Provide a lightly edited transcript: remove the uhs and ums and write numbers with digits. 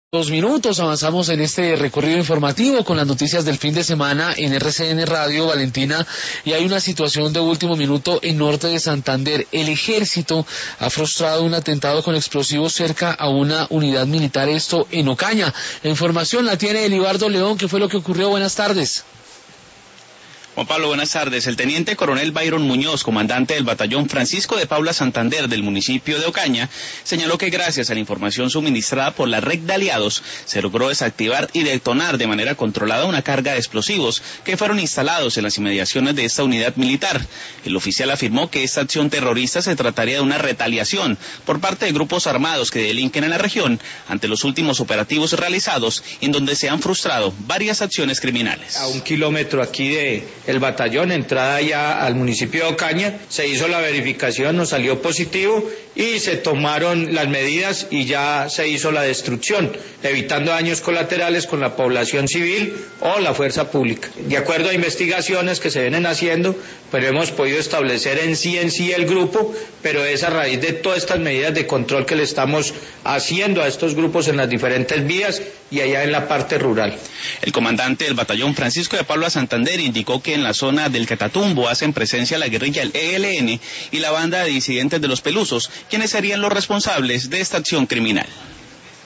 2 minutos, avanzamos en este recorrido informativo con las noticias del fin de semana en RCN Radio, Valentina, y hay una situación de último minuto en norte de Santander. El ejército ha frustrado un atentado con explosivos cerca a una unidad militar, esto en Ocaña. La información la tiene Elibardo León. ¿Qué fue lo que ocurrió? Buenas tardes. Juan Pablo, buenas tardes. El teniente coronel Byron Muñoz, comandante del batallón Francisco de Paula Santander del municipio de Ocaña, señaló que gracias a la información suministrada por la red de aliados, se logró desactivar y detonar de manera controlada una carga de explosivos que fueron instalados en las inmediaciones de esta unidad militar. El oficial afirmó que esta acción terrorista se trataría de una retaliación por parte de grupos armados que delinquen en la región ante los últimos operativos realizados, en donde se han frustrado varias acciones criminales. A 1 kilómetro aquí de el batallón, entrada ya al municipio de Ocaña, se hizo la verificación, nos salió positivo y se tomaron las medidas y ya se hizo la destrucción, evitando daños colaterales con la población civil o la fuerza pública. De acuerdo a investigaciones que se vienen haciendo, pero hemos podido establecer en sí el grupo, pero es a raíz de todas estas medidas de control que le estamos haciendo a estos grupos en las diferentes vías y allá en la parte rural. El comandante del batallón Francisco de Paula Santander indicó que en la zona del Catatumbo hacen presencia la guerrilla del ELN y la banda de disidentes de los Pelusos, quienes serían los responsables de esta acción criminal.